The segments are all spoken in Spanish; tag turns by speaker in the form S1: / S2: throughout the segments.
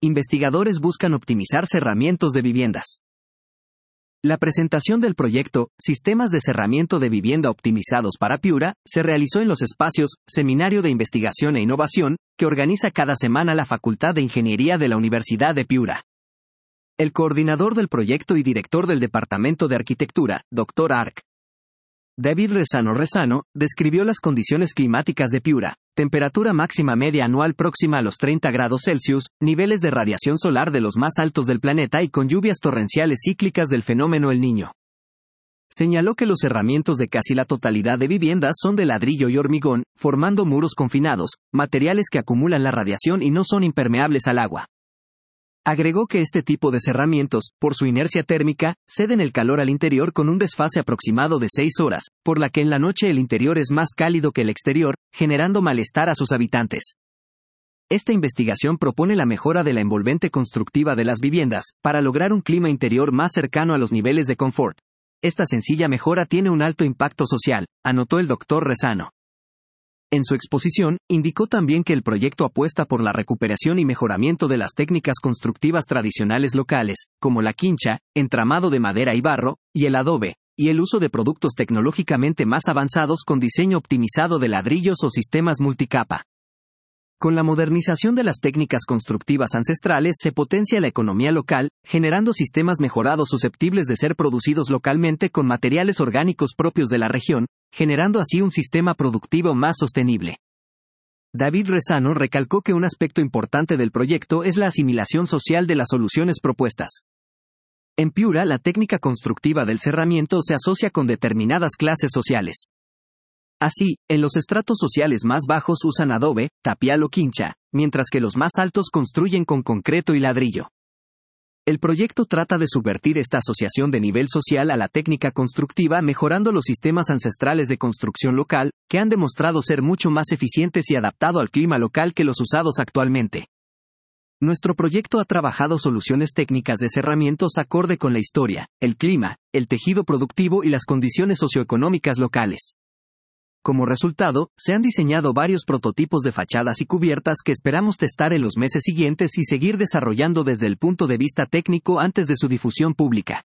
S1: investigadores buscan optimizar cerramientos de viviendas. La presentación del proyecto, Sistemas de cerramiento de vivienda optimizados para Piura, se realizó en los espacios, Seminario de Investigación e Innovación, que organiza cada semana la Facultad de Ingeniería de la Universidad de Piura. El coordinador del proyecto y director del Departamento de Arquitectura, Dr. Arq. David Rezano, describió las condiciones climáticas de Piura: temperatura máxima media anual próxima a los 30 grados Celsius, niveles de radiación solar de los más altos del planeta y con lluvias torrenciales cíclicas del fenómeno El Niño. Señaló que los cerramientos de casi la totalidad de viviendas son de ladrillo y hormigón, formando muros confinados, materiales que acumulan la radiación y no son impermeables al agua. Agregó que este tipo de cerramientos, por su inercia térmica, ceden el calor al interior con un desfase aproximado de 6 horas, por la que en la noche el interior es más cálido que el exterior, generando malestar a sus habitantes. Esta investigación propone la mejora de la envolvente constructiva de las viviendas, para lograr un clima interior más cercano a los niveles de confort. Esta sencilla mejora tiene un alto impacto social, anotó el Dr. Rezano. En su exposición, indicó también que el proyecto apuesta por la recuperación y mejoramiento de las técnicas constructivas tradicionales locales, como la quincha, entramado de madera y barro, y el adobe, y el uso de productos tecnológicamente más avanzados con diseño optimizado de ladrillos o sistemas multicapa. Con la modernización de las técnicas constructivas ancestrales se potencia la economía local, generando sistemas mejorados susceptibles de ser producidos localmente con materiales orgánicos propios de la región, generando así un sistema productivo más sostenible. David Rezano recalcó que un aspecto importante del proyecto es la asimilación social de las soluciones propuestas. En Piura, la técnica constructiva del cerramiento se asocia con determinadas clases sociales. Así, en los estratos sociales más bajos usan adobe, tapial o quincha, mientras que los más altos construyen con concreto y ladrillo. El proyecto trata de subvertir esta asociación de nivel social a la técnica constructiva mejorando los sistemas ancestrales de construcción local, que han demostrado ser mucho más eficientes y adaptado al clima local que los usados actualmente. Nuestro proyecto ha trabajado soluciones técnicas de cerramientos acorde con la historia, el clima, el tejido productivo y las condiciones socioeconómicas locales. Como resultado, se han diseñado varios prototipos de fachadas y cubiertas que esperamos testar en los meses siguientes y seguir desarrollando desde el punto de vista técnico antes de su difusión pública.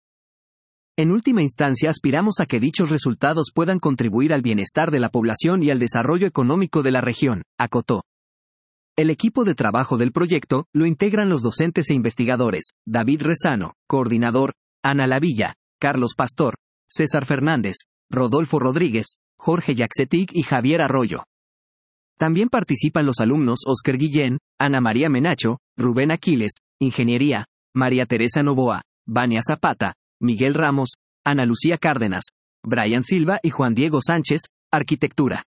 S1: En última instancia, aspiramos a que dichos resultados puedan contribuir al bienestar de la población y al desarrollo económico de la región, acotó. El equipo de trabajo del proyecto lo integran los docentes e investigadores: David Rezano, coordinador, Ana Lavilla, Carlos Pastor, César Fernández, Rodolfo Rodríguez, Jorge Yaxetic y Javier Arroyo. También participan los alumnos Óscar Guillén, Ana María Menacho, Rubén Aquiles, Ingeniería, María Teresa Novoa, Vania Zapata, Miguel Ramos, Ana Lucía Cárdenas, Brian Silva y Juan Diego Sánchez, Arquitectura.